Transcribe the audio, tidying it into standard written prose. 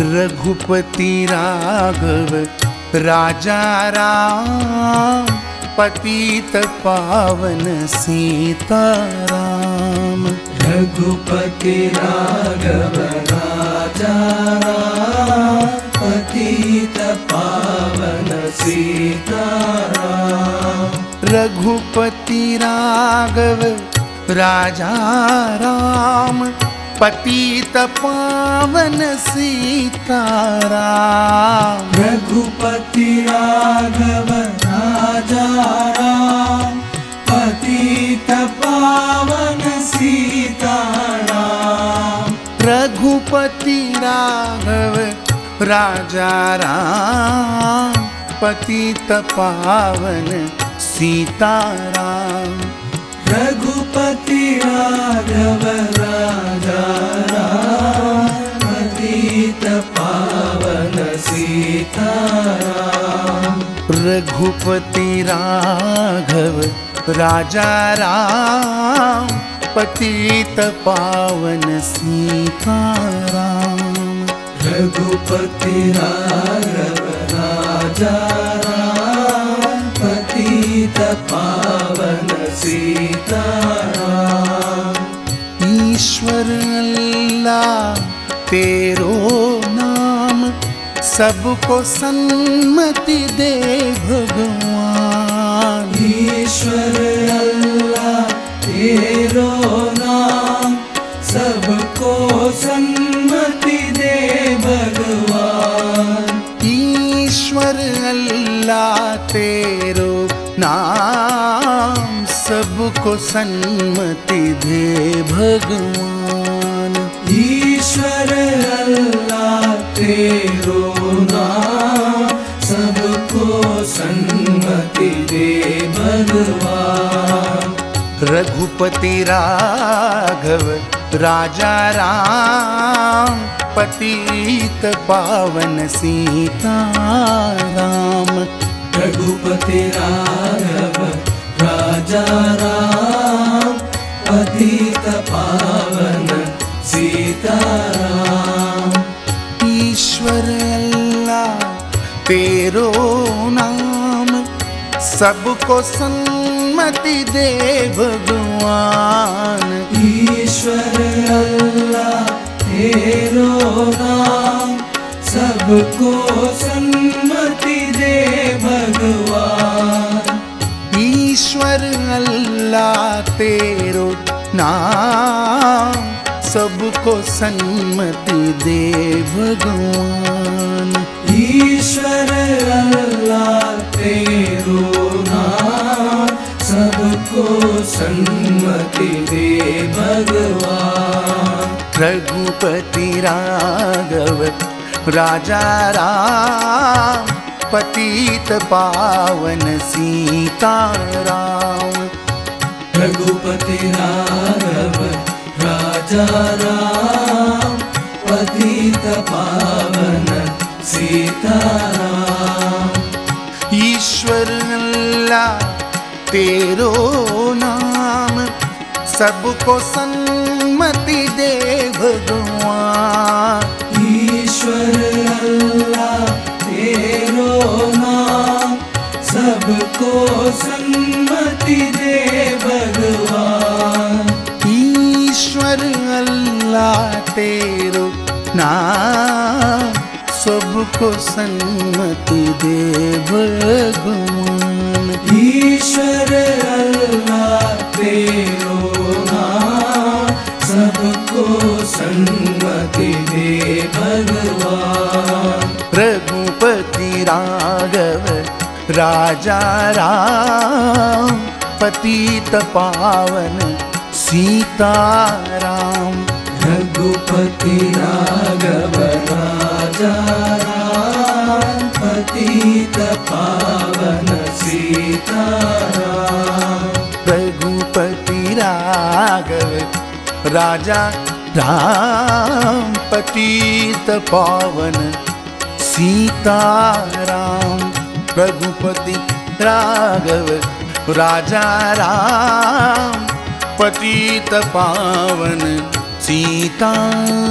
रघुपति राघव राजा राम, पतित पावन सीताराम। रघुपति राघव राजा राम, पतित पावन सीताराम। रघुपति राघव राजा राम, पतित पावन सीताराम। रघुपति राघव राजा राम, पतित पावन सीताराम। रघुपति राघव राजा राम, पतित पावन सीताराम। रघुपति राघव राजा राम, पतित पावन सीताराम। रघुपति राघव राजा राम, पतित पावन सीताराम। रघुपति राघव राजा राम, पतित पावन सीताराम। ईश्वर अल्लाह तेरो नाम, सबको सन्मति दे भगवान। ईश्वर अल्लाह तेरो नाम, सबको सन्मति दे भगवान। ईश्वर अल्लाह तेरो नाम, सबको सन्मति दे भगवान। ईश्वर अल्लाह तेरो नाम, सबको सन्मति दे भगवान। रघुपति राघव राजा राम, पतित पावन सीताराम। रघुपति राघव राजा राम, पतित पावन सीताराम। ईश्वर अल्लाह तेरो नाम, सबको सन्मति दे भगवान। ईश्वर अल्लाह तेरो नाम, सबको सन्मति दे भगवान। ईश्वर अल्लाह तेरो नाम, सबको सन्मति दे भगवान। ईश्वर अल्लाह तेरो नाम, सबको सन्मति दे भगवान। रघुपति राघव राजा राम, पतित पावन सीताराम। रघुपति राघव राजा राम, पतित पावन सीताराम। ईश्वर अल्लाह तेरो नाम, सबको सन्मति दे भगवान। ईश्वर अल्लाह तेरो नाम, सबको सन्मति दे भगवान। ईश्वर अल्लाह तेरो नाम, सबको सन्मति दे भगवान। ईश्वर अल्लाह तेरो नाम, सबको सन्मति दे भगवान। रघुपति राघव राजा राम, पतित पावन सीताराम। रघुपति राघव राजा राम, पतित पावन सीताराम। रघुपति राघव राजा राम, पतित पावन सीताराम। रघुपति राघव राजा राम, पतित पावन सीताराम।